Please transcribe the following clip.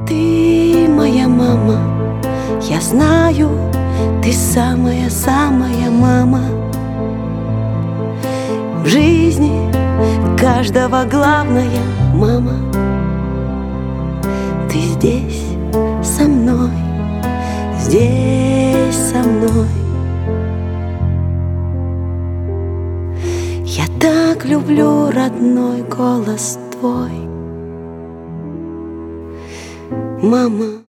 Ты моя мама, я знаю, ты самая-самая мама. В жизни каждого главная мама. Ты здесь со мной, здесь со мной. Я так люблю родной голос твой, мама.